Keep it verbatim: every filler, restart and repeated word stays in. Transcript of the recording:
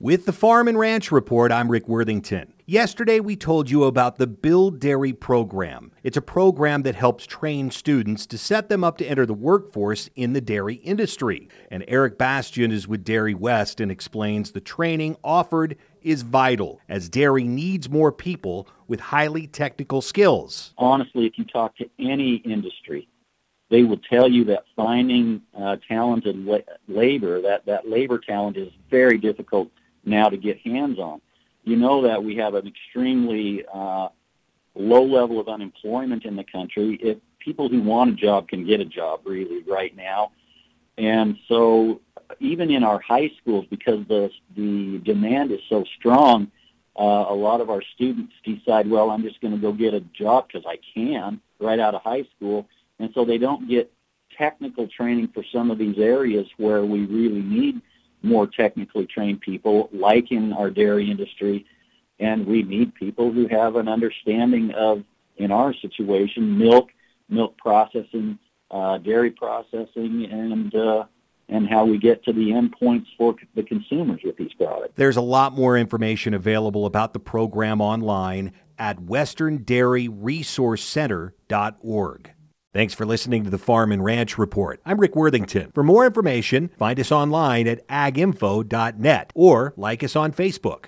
With the Farm and Ranch Report, I'm Rick Worthington. Yesterday, we told you about the Build Dairy program. It's a program that helps train students to set them up to enter the workforce in the dairy industry. And Eric Bastian is with Dairy West and explains the training offered is vital as dairy needs more people with highly technical skills. Honestly, if you talk to any industry, they will tell you that finding uh, talented la- labor, that, that labor talent is very difficult now to get hands on. You know that we have an extremely uh, low level of unemployment in the country. If people who want a job can get a job really right now. And so even in our high schools, because the, the demand is so strong, uh, a lot of our students decide, well, I'm just going to go get a job because I can right out of high school. And so they don't get technical training for some of these areas where we really need more technically trained people, like in our dairy industry, and we need people who have an understanding of, in our situation, milk, milk processing, uh, dairy processing, and uh, and how we get to the end points for the consumers with these products. There's a lot more information available about the program online at western dairy resource center dot org. Thanks for listening to the Farm and Ranch Report. I'm Rick Worthington. For more information, find us online at ag info dot net or like us on Facebook.